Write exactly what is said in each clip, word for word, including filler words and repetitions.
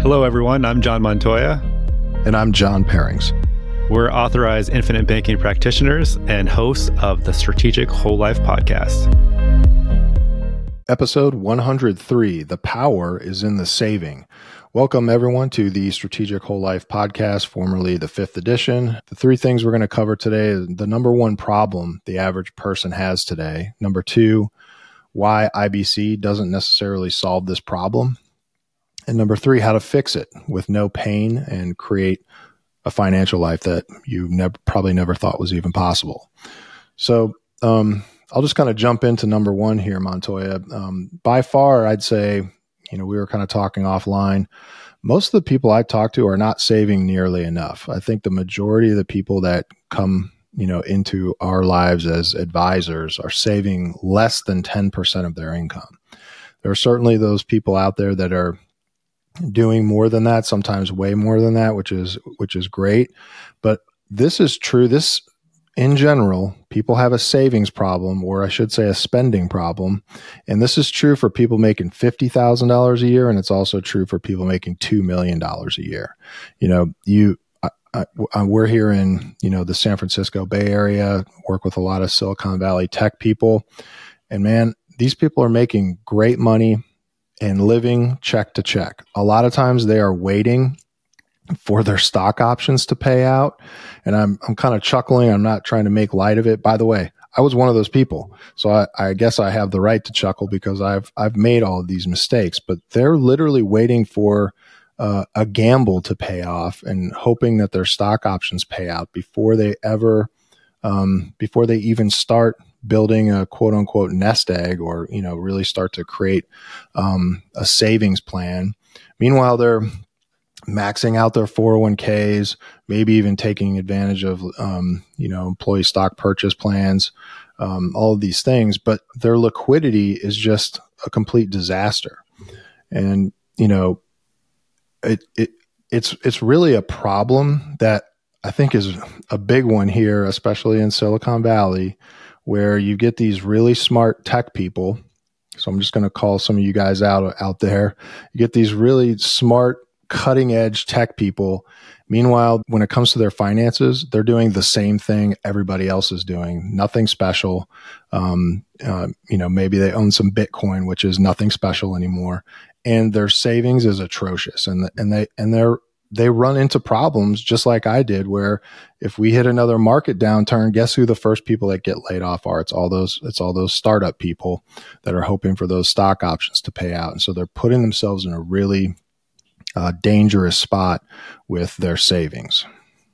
Hello, everyone. I'm John Montoya. And I'm John Pairings. We're authorized infinite banking practitioners and hosts of the Strategic Whole Life podcast. Episode one hundred three, The Power is in the Saving. Welcome, everyone, to the Strategic Whole Life podcast, formerly the fifth edition. The three things we're going to cover today is the number one problem the average person has today. Number two, why I B C doesn't necessarily solve this problem. And number three, how to fix it with no pain and create a financial life that you never probably never thought was even possible. So um, I'll just kind of jump into number one here, Montoya. Um, by far, I'd say, you know, we were kind of talking offline. Most of the people I talk to are not saving nearly enough. I think the majority of the people that come, you know, into our lives as advisors are saving less than ten percent of their income. There are certainly those people out there that are doing more than that, sometimes way more than that, which is which is great. But this is true. This, in general, people have a savings problem, or I should say a spending problem. And this is true for people making fifty thousand dollars a year, and it's also true for people making two million dollars a year. You know, you I, I, we're here in, you know, the San Francisco Bay Area, work with a lot of Silicon Valley tech people. And man, these people are making great money and living check to check. A lot of times they are waiting for their stock options to pay out. And I'm I'm kind of chuckling. I'm not trying to make light of it. By the way, I was one of those people. So I, I guess I have the right to chuckle because I've I've made all of these mistakes. But they're literally waiting for uh, a gamble to pay off and hoping that their stock options pay out before they ever, um, before they even start building a quote unquote nest egg, or, you know, really start to create um, a savings plan. Meanwhile, they're maxing out their four oh one k's, maybe even taking advantage of, um, you know, employee stock purchase plans, um, all of these things, but their liquidity is just a complete disaster. And, you know, it, it, it's, it's really a problem that I think is a big one here, especially in Silicon Valley, where you get these really smart tech people. So I'm just going to call some of you guys out out there. You get these really smart, cutting edge tech people. Meanwhile, when it comes to their finances, they're doing the same thing everybody else is doing. Nothing special. Um, uh, you know, maybe they own some Bitcoin, which is nothing special anymore. And their savings is atrocious. And, and they, and they're, they run into problems just like I did, where if we hit another market downturn, guess who the first people that get laid off are? It's all those, it's all those startup people that are hoping for those stock options to pay out. And so they're putting themselves in a really uh, dangerous spot with their savings.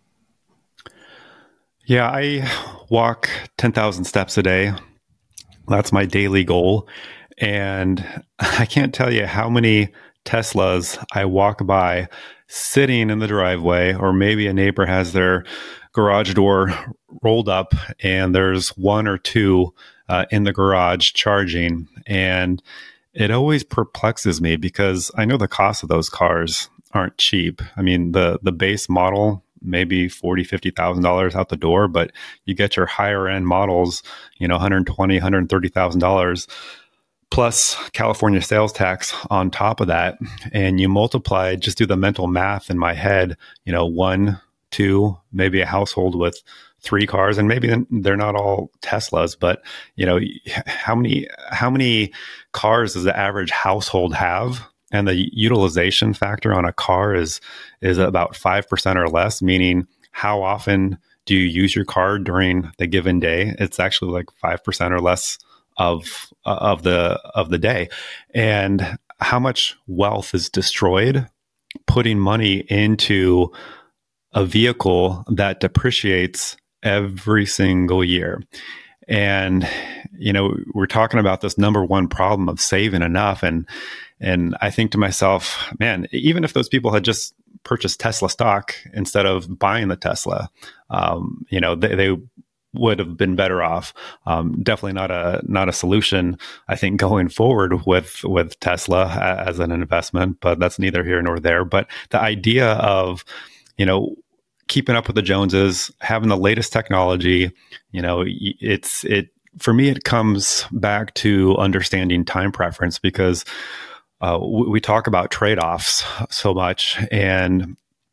Yeah, I walk ten thousand steps a day. That's my daily goal. And I can't tell you how many Teslas I walk by sitting in the driveway, or maybe a neighbor has their garage door rolled up and there's one or two uh, in the garage charging. And it always perplexes me because I know the cost of those cars aren't cheap. I mean, the the base model, maybe forty thousand dollars, fifty thousand dollars out the door, but you get your higher end models, you know, one hundred twenty thousand dollars, one hundred thirty thousand dollars. Plus California sales tax on top of that. And you multiply, just do the mental math in my head, you know, one, two, maybe a household with three cars, and maybe they're not all Teslas, but you know, how many, how many cars does the average household have? And the utilization factor on a car is, is about five percent or less, meaning how often do you use your car during the given day? It's actually like five percent or less of of the of the day. And how much wealth is destroyed putting money into a vehicle that depreciates every single year. And you know, we're talking about this number one problem of saving enough, and and I think to myself, man, even if those people had just purchased Tesla stock instead of buying the Tesla, um, you know, they, they would have been better off. Um, definitely not a not a solution, I think, going forward with with Tesla as an investment, but that's neither here nor there. But the idea of, you know, keeping up with the Joneses, having the latest technology, you know, it's it for me, it comes back to understanding time preference, because uh, we, we talk about trade-offs so much, and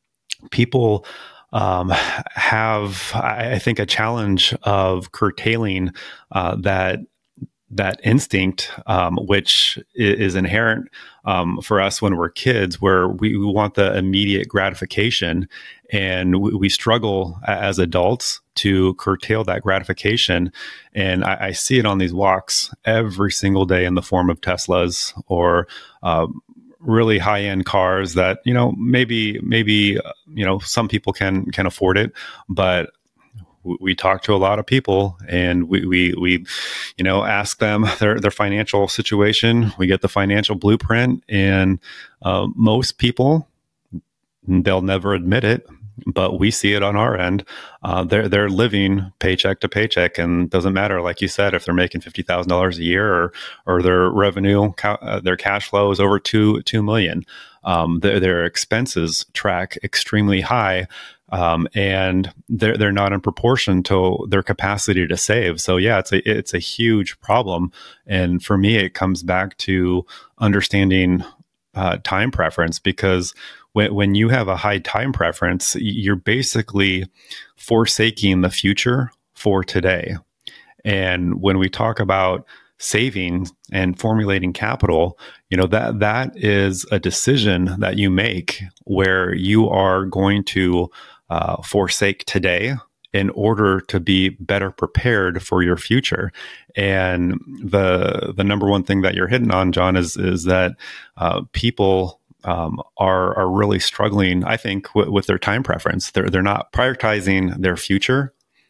people um, have, I think, a challenge of curtailing uh, that that instinct, um, which is inherent um, for us when we're kids, where we, we want the immediate gratification, and we, we struggle as adults to curtail that gratification. And I, I see it on these walks every single day in the form of Teslas or um, really high-end cars that, you know, maybe maybe uh, you know, some people can can afford it, but we talk to a lot of people, and we, we, we, you know, ask them their, their financial situation. We get the financial blueprint, and uh, most people, they'll never admit it, but we see it on our end. Uh, they're they're living paycheck to paycheck, and it doesn't matter, like you said, if they're making fifty thousand dollars a year or or their revenue, uh, their cash flow is over two two million. Um, their their expenses track extremely high. Um, and they're they're not in proportion to their capacity to save. So yeah, it's a it's a huge problem. And for me, it comes back to understanding uh, time preference, because when when you have a high time preference, you're basically forsaking the future for today. And when we talk about saving and formulating capital, you know, that that is a decision that you make where you are going to Uh, forsake today in order to be better prepared for your future. And the the number one thing that you're hitting on, John, is is that uh, people um, are are really struggling, I think, w- with their time preference. They're they're not prioritizing their future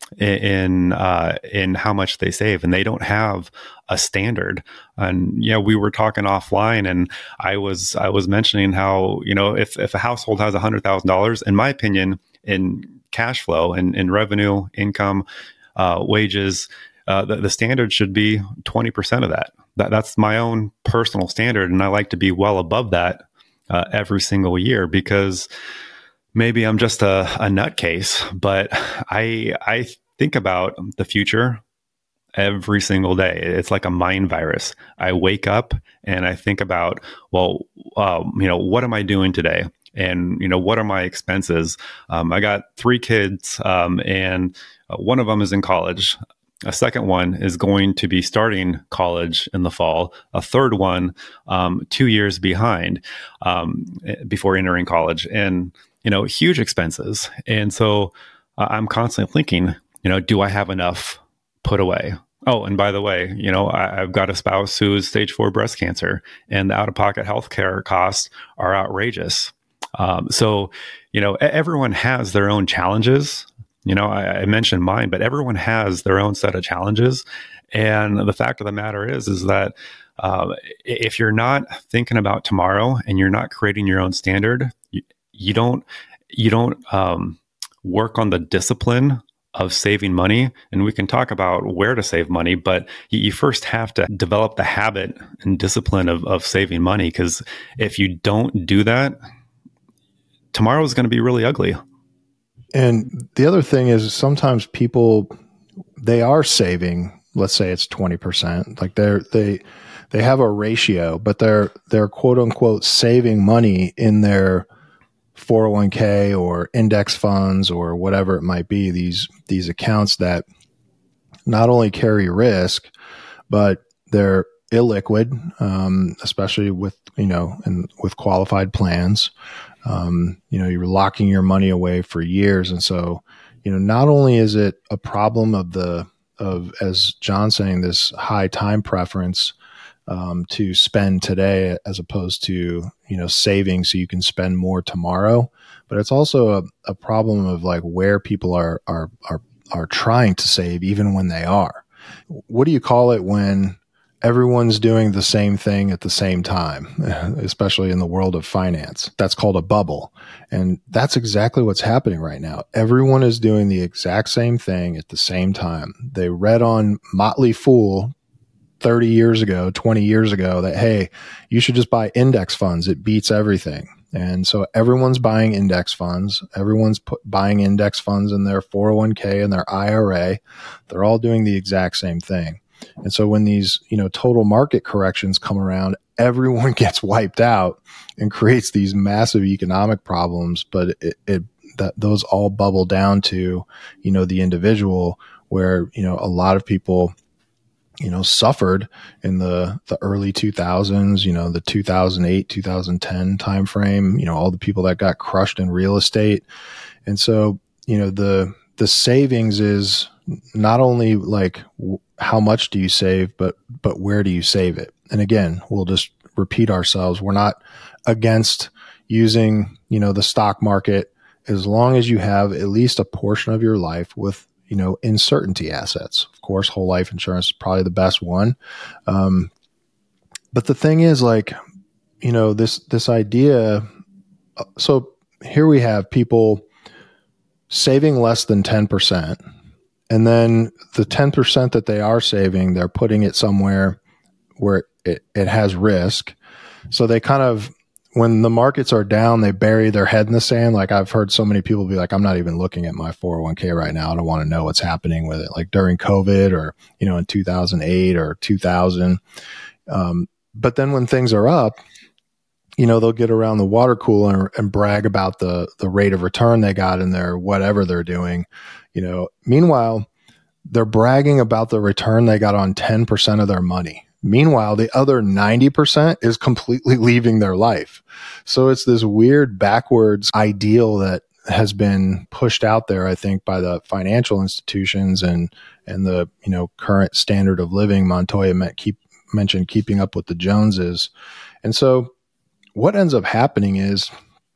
in uh, in how much they save, and they don't have a standard. And you know, we were talking offline, and I was I was mentioning how, you know, if if a household has a hundred thousand dollars, in my opinion, in cash flow and in revenue, income, uh, wages, uh, the, the standard should be twenty percent of that. that. That's my own personal standard, and I like to be well above that uh, every single year, because maybe I'm just a, a nutcase, but I I think about the future every single day. It's like a mind virus. I wake up and I think about, well, um, you know, what am I doing today? And, you know, what are my expenses? Um, I got three kids, um, and uh, one of them is in college. A second one is going to be starting college in the fall. A third one, um, two years behind um, before entering college. And, you know, huge expenses. And so uh, I'm constantly thinking, you know, do I have enough put away? Oh, and by the way, you know, I, I've got a spouse who is stage four breast cancer, and the out-of-pocket healthcare costs are outrageous. Um, so, you know, everyone has their own challenges. You know, I, I mentioned mine, but everyone has their own set of challenges. And the fact of the matter is, is that uh, if you're not thinking about tomorrow and you're not creating your own standard, you, you don't you don't um, work on the discipline of saving money. And we can talk about where to save money, but you, you first have to develop the habit and discipline of, of saving money. Because if you don't do that, tomorrow is going to be really ugly. And the other thing is, sometimes people, they are saving, let's say it's twenty percent, like they're, they, they have a ratio, but they're, they're quote unquote saving money in their four oh one k or index funds or whatever it might be. These, these accounts that not only carry risk, but they're illiquid, um, especially with, you know, and with qualified plans. Um, you know, you're locking your money away for years. And so, you know, not only is it a problem of the, of, as John's saying, this high time preference, um, to spend today as opposed to, you know, saving so you can spend more tomorrow, but it's also a, a problem of like where people are, are, are, are trying to save even when they are. What do you call it when everyone's doing the same thing at the same time, especially in the world of finance? That's called a bubble. And that's exactly what's happening right now. Everyone is doing the exact same thing at the same time. They read on Motley Fool thirty years ago, twenty years ago that, hey, you should just buy index funds. It beats everything. And so everyone's buying index funds. Everyone's put, buying index funds in their four oh one k and their I R A. They're all doing the exact same thing. And so when these, you know, total market corrections come around, everyone gets wiped out and creates these massive economic problems. But it, it that those all bubble down to, you know, the individual, where, you know, a lot of people, you know, suffered in the, the early two thousands, you know, the two thousand eight, two thousand ten timeframe, you know, all the people that got crushed in real estate. And so, you know, the, the savings is not only like w- how much do you save, but, but where do you save it? And again, we'll just repeat ourselves. We're not against using, you know, the stock market, as long as you have at least a portion of your life with, you know, uncertainty assets. Of course, whole life insurance is probably the best one. Um, but the thing is, like, you know, this, this idea. So here we have people saving less than ten percent. And then the ten percent that they are saving, they're putting it somewhere where it, it has risk. So they kind of, when the markets are down, they bury their head in the sand. Like, I've heard so many people be like, I'm not even looking at my four oh one k right now. I don't want to know what's happening with it. Like during COVID, or, you know, in two thousand eight or two thousand. Um, but then when things are up, you know, they'll get around the water cooler and brag about the, the rate of return they got in their whatever they're doing, you know. Meanwhile, they're bragging about the return they got on ten percent of their money. Meanwhile, the other ninety percent is completely leaving their life. So it's this weird backwards ideal that has been pushed out there, I think, by the financial institutions and, and the, you know, current standard of living. Montoya met, keep, mentioned keeping up with the Joneses. And so what ends up happening is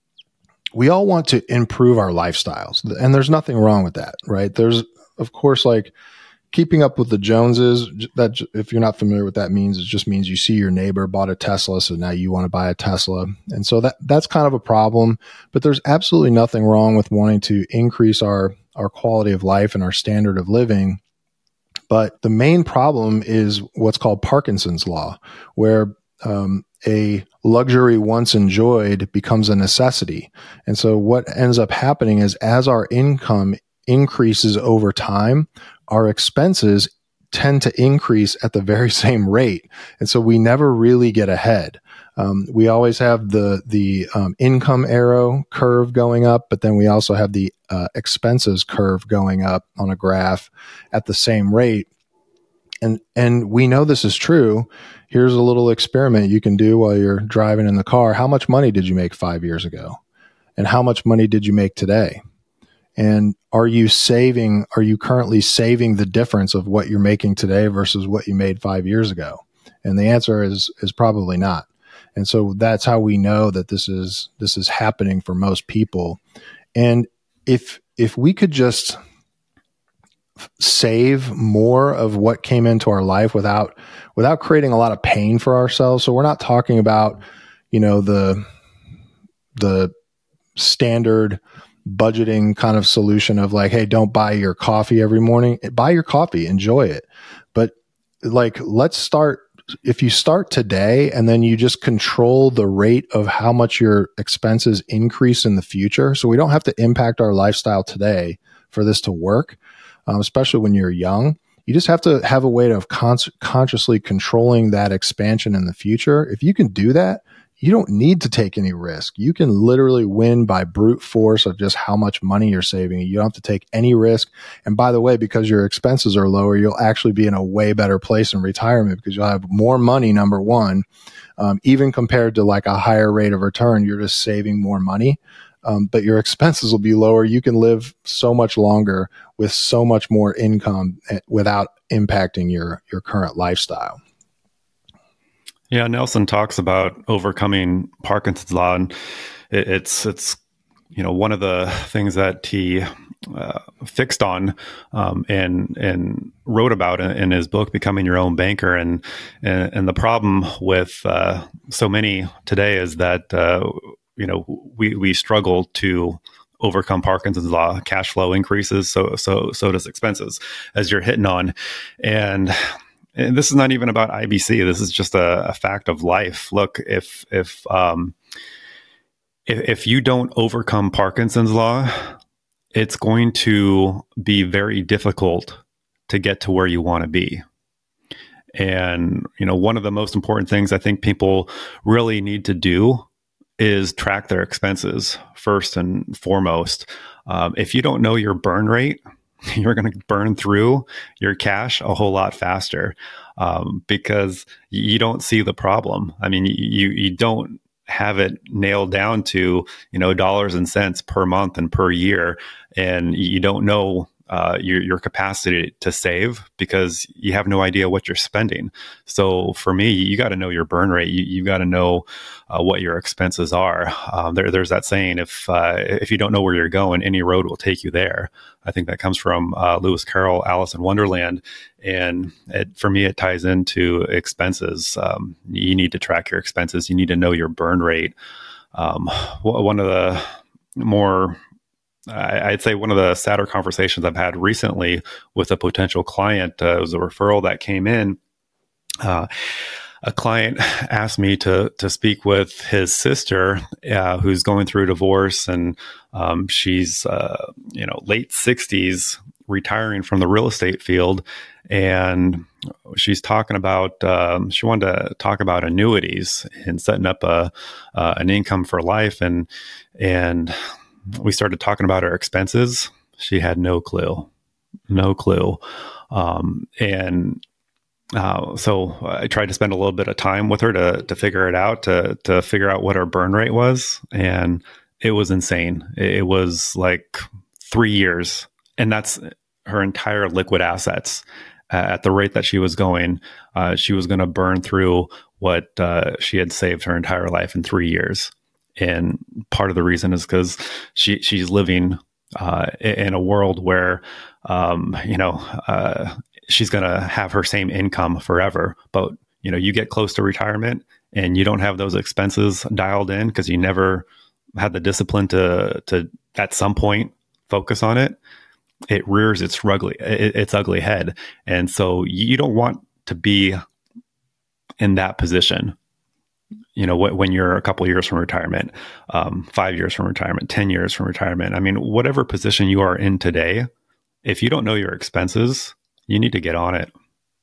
we all want to improve our lifestyles, and there's nothing wrong with that, right? There's, of course, like, keeping up with the Joneses, that, if you're not familiar with that means, it just means you see your neighbor bought a Tesla, so now you want to buy a Tesla. And so that that's kind of a problem, but there's absolutely nothing wrong with wanting to increase our, our quality of life and our standard of living. But the main problem is what's called Parkinson's law, where um, a luxury once enjoyed becomes a necessity. And so what ends up happening is, as our income increases over time, our expenses tend to increase at the very same rate. And so we never really get ahead. Um, we always have the, the um, income arrow curve going up, but then we also have the uh, expenses curve going up on a graph at the same rate. And, and we know this is true. Here's a little experiment you can do while you're driving in the car. How much money did you make five years ago? And how much money did you make today? And are you saving, are you currently saving the difference of what you're making today versus what you made five years ago? And the answer is, is probably not. And so that's how we know that this is, this is happening for most people. And if, if we could just save more of what came into our life without, without creating a lot of pain for ourselves. So we're not talking about, you know, the, the standard budgeting kind of solution of like, hey, don't buy your coffee every morning. Buy your coffee, enjoy it. But like, let's start, if you start today and then you just control the rate of how much your expenses increase in the future. So we don't have to impact our lifestyle today for this to work, um, especially when you're young. You just have to have a way of con- consciously controlling that expansion in the future. If you can do that, you don't need to take any risk. You can literally win by brute force of just how much money you're saving. You don't have to take any risk. And by the way, because your expenses are lower, you'll actually be in a way better place in retirement because you'll have more money, number one. Um, even compared to like a higher rate of return, you're just saving more money. Um, but your expenses will be lower. You can live so much longer with so much more income without impacting your, your current lifestyle. Yeah, Nelson talks about overcoming Parkinson's law, and it, it's it's you know one of the things that he uh, fixed on um, and and wrote about in, in his book, Becoming Your Own Banker. And and, and the problem with uh, so many today is that uh, you know we we struggle to overcome Parkinson's law. Cash flow increases, so so so does expenses, as you're hitting on, and. And this is not even about I B C. This is just a, a fact of life. Look, if if um, if, if you don't overcome Parkinson's law, it's going to be very difficult to get to where you want to be. And, you know, one of the most important things I think people really need to do is track their expenses first and foremost. Um, if you don't know your burn rate, you're going to burn through your cash a whole lot faster um, because you don't see the problem. I mean, you you don't have it nailed down to, you know, dollars and cents per month and per year, and you don't know Uh, your, your capacity to save because you have no idea what you're spending. So for me, you got to know your burn rate. You, you got to know uh, what your expenses are. Um, there, there's that saying, if uh, if you don't know where you're going, any road will take you there. I think that comes from uh, Lewis Carroll, Alice in Wonderland. And it, for me, it ties into expenses. Um, you need to track your expenses. You need to know your burn rate. Um, one of the more I'd say one of the sadder conversations I've had recently with a potential client uh, was a referral that came in. Uh, a client asked me to to speak with his sister, uh, who's going through a divorce, and um, she's uh, you know late sixties, retiring from the real estate field, and she's talking about um, she wanted to talk about annuities and setting up a uh, an income for life, and and. We started talking about her expenses. She had no clue, no clue. Um, and uh, so I tried to spend a little bit of time with her to to figure it out, to to figure out what her burn rate was. And it was insane. It was like three years. And that's her entire liquid assets. Uh, at the rate that she was going, uh, she was going to burn through what uh, she had saved her entire life in three years. And part of the reason is because she she's living uh, in a world where, um, you know, uh, she's going to have her same income forever. But, you know, you get close to retirement and you don't have those expenses dialed in because you never had the discipline to, to at some point focus on it. It rears its ugly, its ugly head. And so you don't want to be in that position. You know, when you're a couple of years from retirement, um, five years from retirement, ten years from retirement. I mean, whatever position you are in today, if you don't know your expenses, you need to get on it.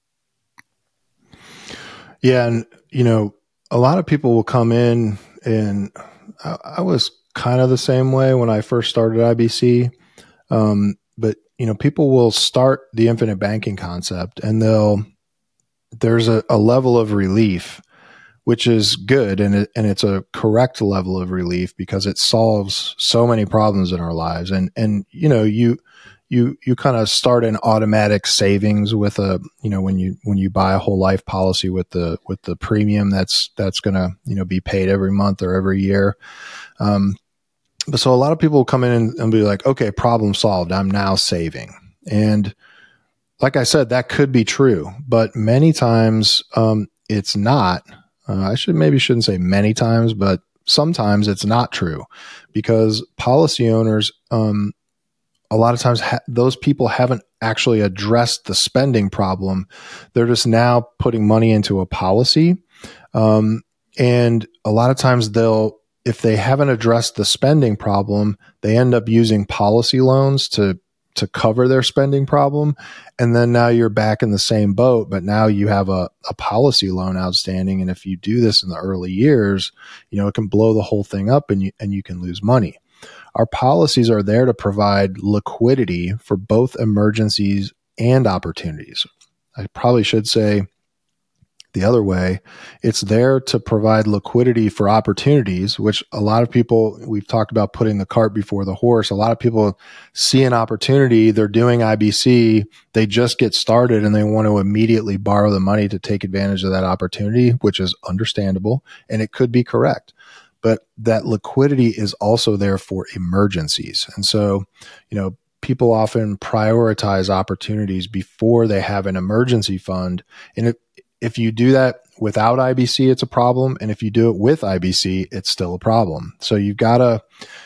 Yeah. And, you know, a lot of people will come in, and I, I was kind of the same way when I first started I B C. Um, but, you know, people will start the infinite banking concept, and they'll, there's a, a level of relief, which is good. And it, and it's a correct level of relief because it solves so many problems in our lives. And, and, you know, you, you, you kind of start an automatic savings with a, you know, when you, when you buy a whole life policy with the, with the premium that's, that's going to, you know, be paid every month or every year. Um, but so a lot of people will come in and, and be like, okay, problem solved. I'm now saving. And like I said, that could be true, but many times, um, it's not. Uh, I should maybe shouldn't say many times, but sometimes it's not true, because policy owners, um, a lot of times ha- those people haven't actually addressed the spending problem. They're just now putting money into a policy. Um, and a lot of times they'll, if they haven't addressed the spending problem, they end up using policy loans to to cover their spending problem. And then now you're back in the same boat, but now you have a, a policy loan outstanding. And if you do this in the early years, you know, it can blow the whole thing up, and you, and you can lose money. Our policies are there to provide liquidity for both emergencies and opportunities. I probably should say the other way. It's there to provide liquidity for opportunities, which a lot of people, we've talked about putting the cart before the horse. A lot of people see an opportunity, they're doing I B C, they just get started, and they want to immediately borrow the money to take advantage of that opportunity, which is understandable, and it could be correct. But that liquidity is also there for emergencies. And so, you know, people often prioritize opportunities before they have an emergency fund. And if, if you do that without I B C, it's a problem. And if you do it with I B C, it's still a problem. So you've got to,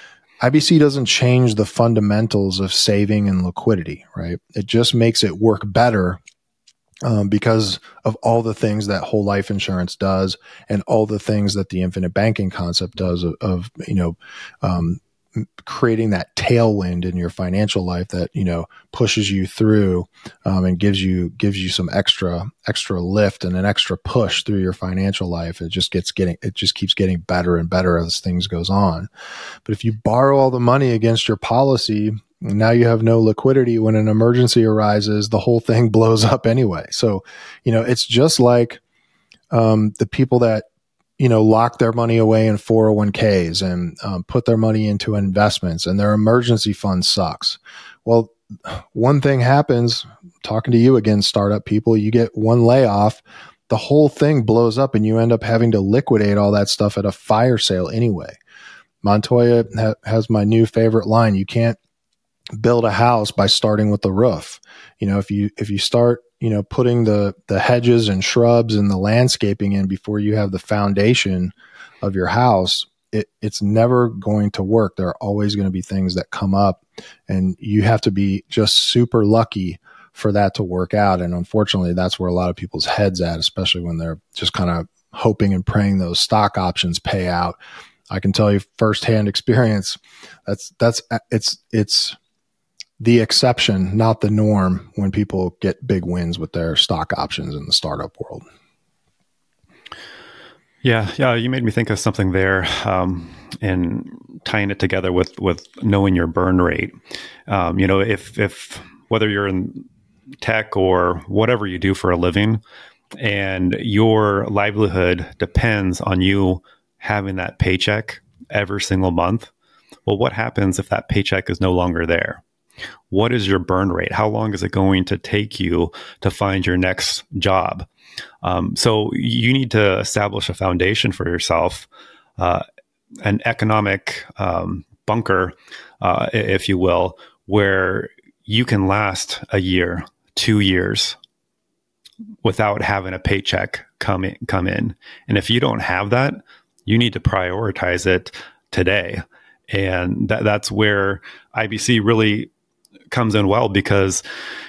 I B C doesn't change the fundamentals of saving and liquidity, right? It just makes it work better um, because of all the things that whole life insurance does, and all the things that the infinite banking concept does of, of you know, um, creating that tailwind in your financial life that, you know, pushes you through, um, and gives you, gives you some extra, extra lift and an extra push through your financial life. It just gets getting, it just keeps getting better and better as things goes on. But if you borrow all the money against your policy, now you have no liquidity. When an emergency arises, the whole thing blows up anyway. So, you know, it's just like, um, the people that, you know, lock their money away in four oh one k's and um, put their money into investments, and their emergency fund sucks. Well, one thing happens, talking to you again, startup people, you get one layoff, the whole thing blows up and you end up having to liquidate all that stuff at a fire sale anyway. Montoya ha- has my new favorite line. You can't build a house by starting with the roof. You know, if you, if you start, you know, putting the, the hedges and shrubs and the landscaping in before you have the foundation of your house, it, it's never going to work. There are always going to be things that come up, and you have to be just super lucky for that to work out. And unfortunately, that's where a lot of people's heads at, especially when they're just kind of hoping and praying those stock options pay out. I can tell you firsthand experience. That's, that's, it's, it's, the exception, not the norm, when people get big wins with their stock options in the startup world. Yeah, yeah, you made me think of something there, um, and tying it together with with knowing your burn rate. Um, you know, if if whether you're in tech or whatever you do for a living, and your livelihood depends on you having that paycheck every single month, well, what happens if that paycheck is no longer there? What is your burn rate? How long is it going to take you to find your next job? Um, so you need to establish a foundation for yourself, uh, an economic um, bunker, uh, if you will, where you can last a year, two years without having a paycheck come in, come in. And if you don't have that, you need to prioritize it today. And that, that's where I B C really comes in well, because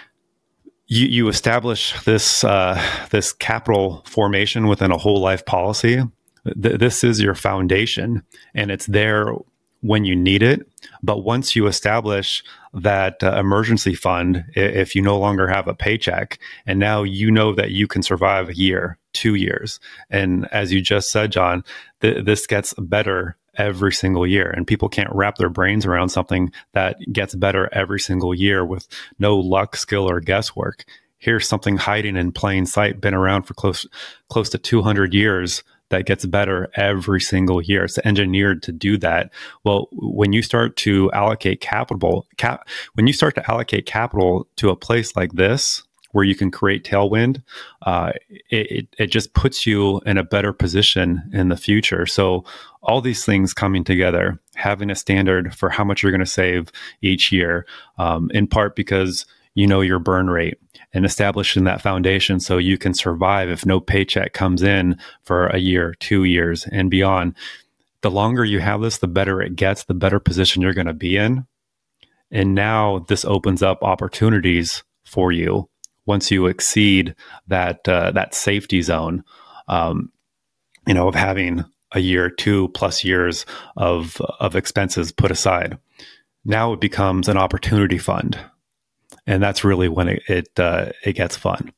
you, you establish this uh, this capital formation within a whole life policy. Th- this is your foundation, and it's there when you need it. But once you establish that uh, emergency fund, if you no longer have a paycheck, and now you know that you can survive a year, two years, and as you just said, John, th- this gets better every single year, and people can't wrap their brains around something that gets better every single year with no luck, skill, or guesswork. Here's something hiding in plain sight, been around for close close to two hundred years, that gets better every single year. It's engineered to do that. Well, when you start to allocate capital, cap, when you start to allocate capital to a place like this, where you can create tailwind, uh, it, it just puts you in a better position in the future. So all these things coming together, having a standard for how much you're going to save each year, um, in part because you know your burn rate, and establishing that foundation so you can survive if no paycheck comes in for a year, two years, and beyond. The longer you have this, the better it gets, the better position you're going to be in. And now this opens up opportunities for you once you exceed that uh, that safety zone, um, you know, of having a year, two plus years of of expenses put aside. Now it becomes an opportunity fund, and that's really when it it, uh, it gets fun.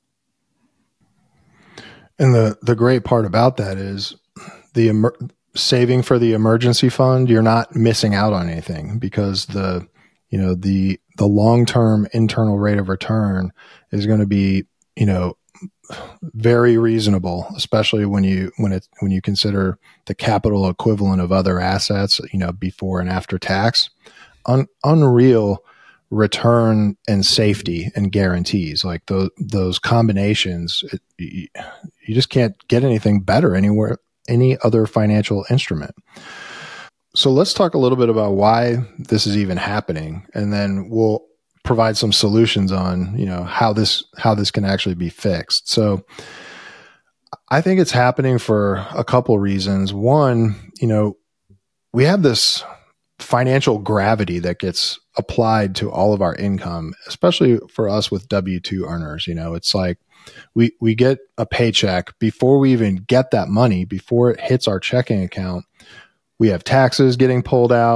And the the great part about that is the emer- saving for the emergency fund. You're not missing out on anything, because the you know the the long term internal rate of return is going to be, you know, very reasonable, especially when you when it when you consider the capital equivalent of other assets, you know, before and after tax. Un, unreal return and safety and guarantees, like those those combinations. It, you, you just can't get anything better anywhere, any other financial instrument. So let's talk a little bit about why this is even happening, and then we'll provide some solutions on, you know, how this how this can actually be fixed. So I think it's happening for a couple reasons. One, you know, we have this financial gravity that gets applied to all of our income, especially for us with W two earners. You know, it's like we we get a paycheck. Before we even get that money, before it hits our checking account, we have taxes getting pulled out.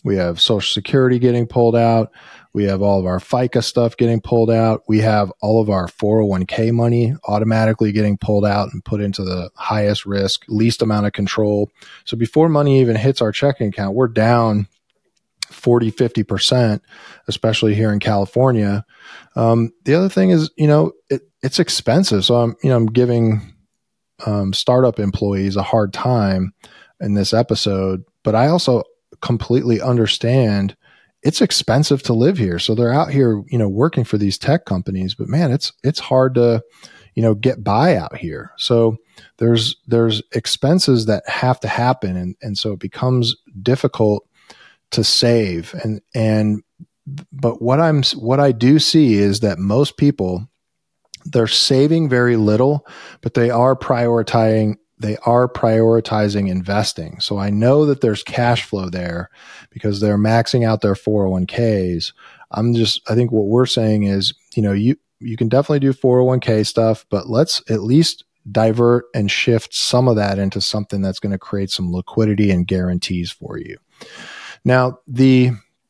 We have Social Security getting pulled out. We have all of our FICA stuff getting pulled out. We have all of our four oh one k money automatically getting pulled out and put into the highest risk, least amount of control. So before money even hits our checking account, we're down forty, fifty percent, especially here in California. Um, the other thing is, you know, it, it's expensive. So I'm, you know, I'm giving um, startup employees a hard time in this episode, but I also completely understand it's expensive to live here. So they're out here, you know, working for these tech companies, but man, it's, it's hard to, you know, get by out here. So there's, there's expenses that have to happen. And, and so it becomes difficult to save. And, and, but what I'm, what I do see is that most people, they're saving very little, but they are prioritizing they are prioritizing investing. So I know that there's cash flow there because they're maxing out their four oh one k's. I'm just, I think what we're saying is, you know, you, you can definitely do four oh one k stuff, but let's at least divert and shift some of that into something that's going to create some liquidity and guarantees for you. Now, the,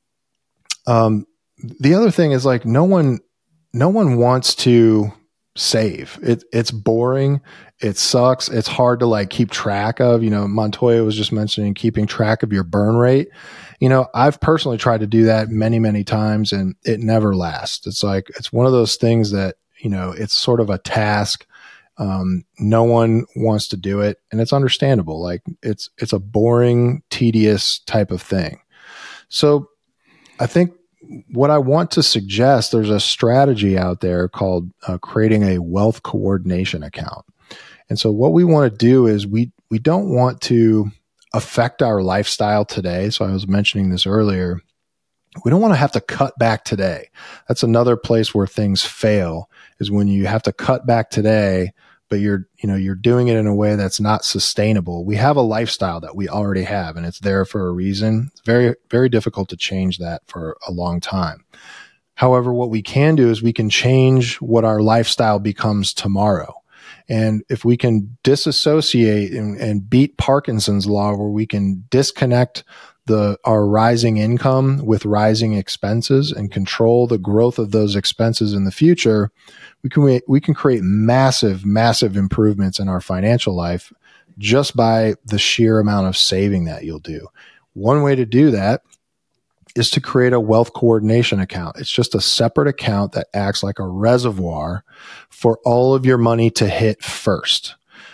um, the other thing is like no one, no one wants to save. It, it's boring. It sucks. It's hard to like keep track of. You know, Montoya was just mentioning keeping track of your burn rate. You know, I've personally tried to do that many, many times and it never lasts. It's like, it's one of those things that, you know, it's sort of a task. Um, no one wants to do it and it's understandable. Like it's, it's a boring, tedious type of thing. So I think what I want to suggest, there's a strategy out there called uh, creating a wealth coordination account. And so what we want to do is we, we don't want to affect our lifestyle today. So I was mentioning this earlier. We don't want to have to cut back today. That's another place where things fail is when you have to cut back today, but you're, you know, you're doing it in a way that's not sustainable. We have a lifestyle that we already have and it's there for a reason. It's very, very difficult to change that for a long time. However, what we can do is we can change what our lifestyle becomes tomorrow. And if we can disassociate and, and beat Parkinson's law, where we can disconnect the our rising income with rising expenses and control the growth of those expenses in the future, we can we can create massive, massive improvements in our financial life just by the sheer amount of saving that you'll do. One way to do that is to create a wealth coordination account. It's just a separate account that acts like a reservoir for all of your money to hit first.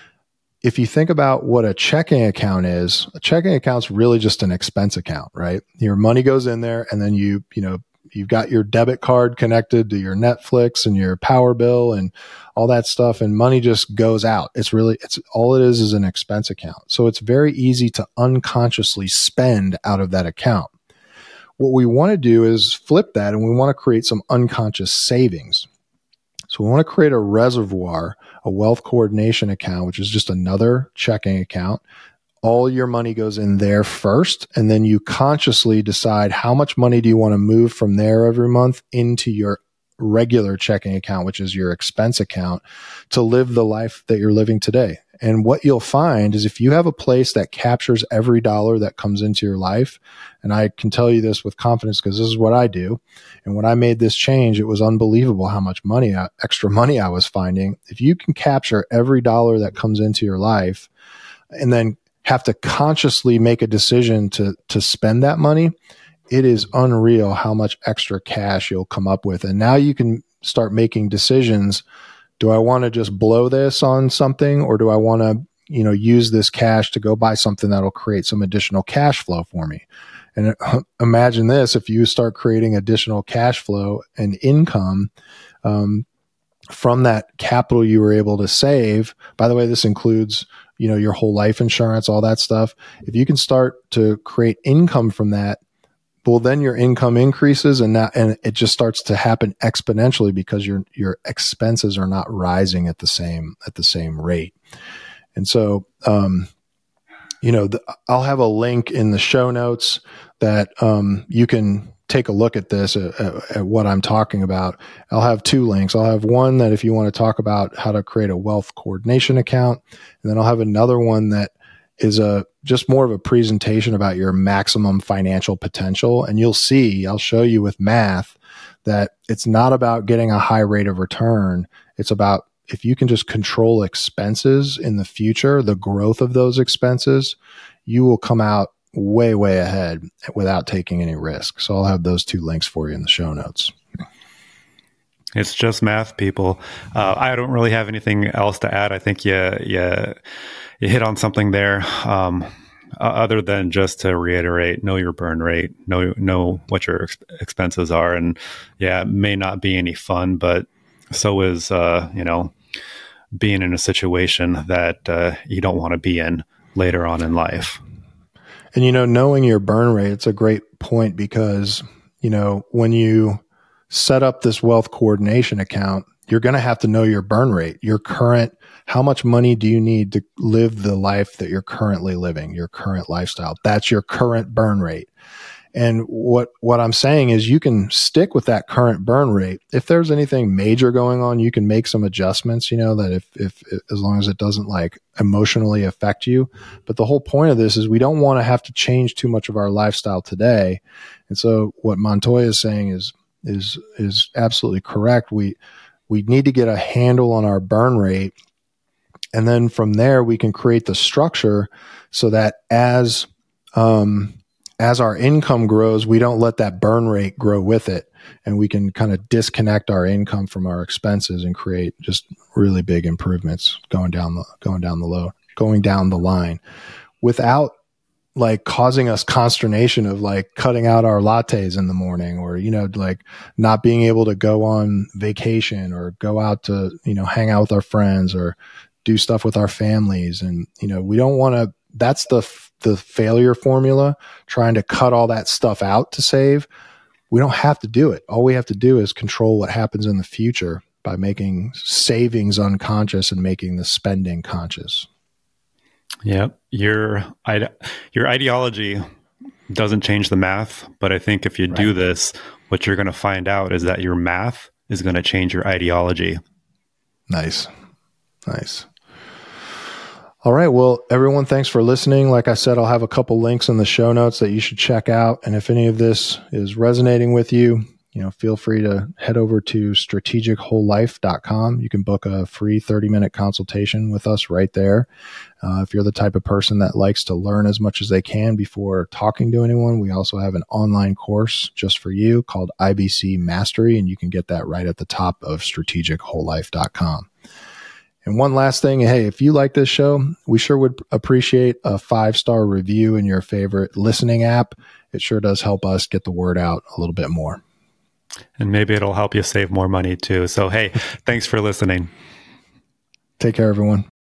If you think about what a checking account is, a checking account's really just an expense account, right? Your money goes in there and then you, you know, you've got your debit card connected to your Netflix and your power bill and all that stuff, and money just goes out. It's really, it's all it is is an expense account. So it's very easy to unconsciously spend out of that account. What we want to do is flip that and we want to create some unconscious savings. So we want to create a reservoir, a wealth coordination account, which is just another checking account. All your money goes in there first, and then you consciously decide how much money do you want to move from there every month into your regular checking account, which is your expense account, to live the life that you're living today. And what you'll find is if you have a place that captures every dollar that comes into your life, and I can tell you this with confidence because this is what I do. And when I made this change, it was unbelievable how much money, extra money I was finding. If you can capture every dollar that comes into your life and then have to consciously make a decision to, to spend that money, it is unreal how much extra cash you'll come up with. And now you can start making decisions. Do I want to just blow this on something, or do I want to, you know, use this cash to go buy something that'll create some additional cash flow for me? And imagine this, if you start creating additional cash flow and income um, from that capital you were able to save. By the way, this includes, you know, your whole life insurance, all that stuff. If you can start to create income from that, well, then your income increases and that, and it just starts to happen exponentially because your, your expenses are not rising at the same, at the same rate. And so, um, you know, the, I'll have a link in the show notes that, um, you can take a look at this, at, at, at what I'm talking about. I'll have two links. I'll have one that if you want to talk about how to create a wealth coordination account, and then I'll have another one that is a just more of a presentation about your maximum financial potential. And you'll see, I'll show you with math that it's not about getting a high rate of return. It's about if you can just control expenses in the future, the growth of those expenses, you will come out way, way ahead without taking any risk. So I'll have those two links for you in the show notes. It's just math, people. Uh, I don't really have anything else to add. I think you, you, you hit on something there. Um, other than just to reiterate, know your burn rate, know, know what your ex- expenses are. And yeah, it may not be any fun, but so is, uh, you know, being in a situation that uh, you don't want to be in later on in life. And, you know, knowing your burn rate, it's a great point because, you know, when you set up this wealth coordination account, you're going to have to know your burn rate, your current, how much money do you need to live the life that you're currently living, your current lifestyle. That's your current burn rate. And what, what I'm saying is you can stick with that current burn rate. If there's anything major going on, you can make some adjustments, you know, that if, if, if as long as it doesn't like emotionally affect you. But the whole point of this is we don't want to have to change too much of our lifestyle today. And so what Montoya is saying is, is, is absolutely correct. We, we need to get a handle on our burn rate. And then from there, we can create the structure so that as, um, as our income grows, we don't let that burn rate grow with it. And we can kind of disconnect our income from our expenses and create just really big improvements going down the, going down the low, going down the line without like causing us consternation of like cutting out our lattes in the morning or, you know, like not being able to go on vacation or go out to, you know, hang out with our friends or do stuff with our families. And, you know, we don't want to, that's the, the failure formula, trying to cut all that stuff out to save. We don't have to do it. All we have to do is control what happens in the future by making savings unconscious and making the spending conscious. Yeah, your your ideology doesn't change the math, but I think if you right. do this, what you're going to find out is that your math is going to change your ideology. Nice. Nice. All right. Well, everyone, thanks for listening. Like I said, I'll have a couple links in the show notes that you should check out. And if any of this is resonating with you, you know, feel free to head over to strategic whole life dot com. You can book a free thirty minute consultation with us right there. Uh, if you're the type of person that likes to learn as much as they can before talking to anyone, we also have an online course just for you called I B C Mastery, and you can get that right at the top of strategic whole life dot com. And one last thing, hey, if you like this show, we sure would appreciate a five-star review in your favorite listening app. It sure does help us get the word out a little bit more. And maybe it'll help you save more money too. So, hey, thanks for listening. Take care, everyone.